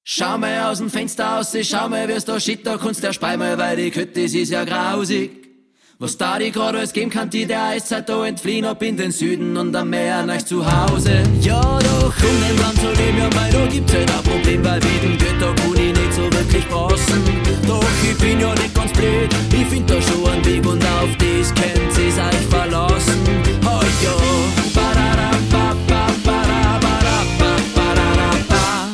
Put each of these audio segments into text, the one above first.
Schau mal aus dem Fenster aus, schau mal, wie's da shit, da kannst der Spei mal, weil die Kütte, das ist ja grausig. Was da die grad alles geben kann, die der Eiszeit da entfliehen, ab in den Süden und am Meer nach zu Hause. Ja, doch, um im Land zu leben, ja mei, da gibt's halt ein Problem, weil wie den Götter kann ich nicht so wirklich passen. Doch ich bin ja nicht ganz blöd, ich find da schon einen Weg und auf das könnt ihr's euch verlassen. Oh ja, ba-da-da-ba-ba, ba-da-ba-da-ba-ba-da-da-ba.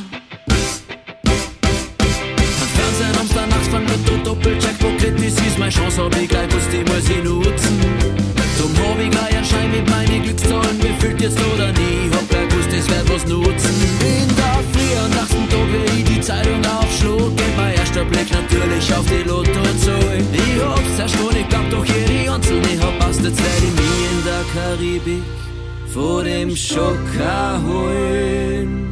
Am Fernsehen am Nachts von Lotto, Doppeljackpot, das ist meine Chance, hab ich gleich gewusst, die muss ich nutzen. Zum hab ich gleich einen Schein mit meinen Glückszahlen, wie fühlt jetzt oder nie, hab gleich gewusst, das wird was nutzen. In der Früh am nächsten Tag, wie ich die Zeitung aufschlug, geht mein erster Blick natürlich auf die Lottozahl. Ich hab's erst gar nicht geglaubt, doch jede Anzahl, ich hab passt, jetzt werd ich mich in der Karibik vor dem Schock erholen.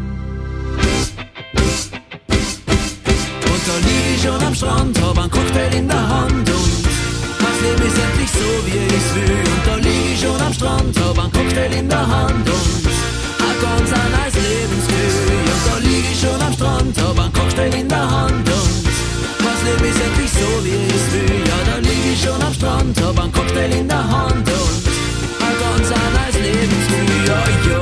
Und da lieg ich schon am Strand, hab einen Cocktail in der Hand und das Leben ist endlich so, wie ich's will. Und da lieg ich schon am Strand, hab einen Cocktail in der Hand und ein ganz neues Lebensgefühl. Und da lieg ich schon am Strand, hab einen Cocktail in der Hand und das Leben ist endlich so, wie ich's will. Ja, da lieg ich schon am Strand, hab einen Cocktail in der Hand und ein ganz neues Lebensgefühl. Ja, ja.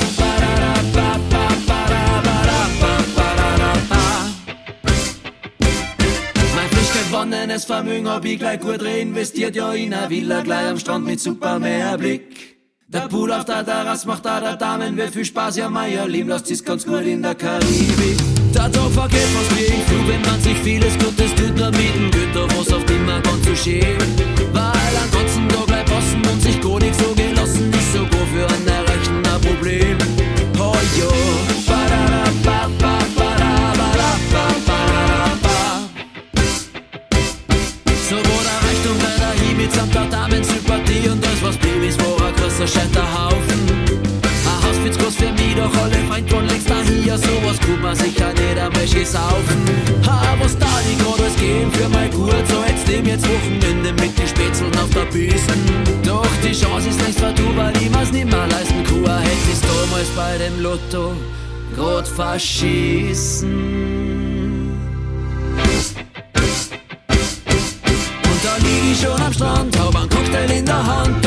Gewonnenes Vermögen hab ich gleich gut reinvestiert, ja in a Villa gleich am Strand mit super Meerblick. Der Pool auf der Terrasse macht da der Damen wird viel Spaß, ja mei, ihr Leben lasst sich's ganz gut in der Karibik. Der Tag vergeht fast wie ich flug, wenn man sich vieles Gutes tut, nur mit dem Güter, was auf immer ganz so schön. Weil am ganzen Tag gleich passen und sich gar nicht so gelassen, ist sogar für einen Erreichen ein Problem. Oh ja, so wo der Reichtum bei der Hieb samt der Damen-Sympathie und das was Babys vor ein größer Scheiterhaufen. Ein Haus wird's groß für mich, doch alle Freund von längst daher, sowas kann man sicher nicht einmal schön saufen. Ha, was da die grad alles geben für mein Gut, so jetzt nehm jetzt Wochenende mit den Spätzeln auf der Büsten. Doch die Chance ist längst vertu, weil ich mir's nimmer leisten kann, hätte ich's damals bei dem Lotto grad verschießen. Da lieg ich schon am Strand, hab einen Cocktail in der Hand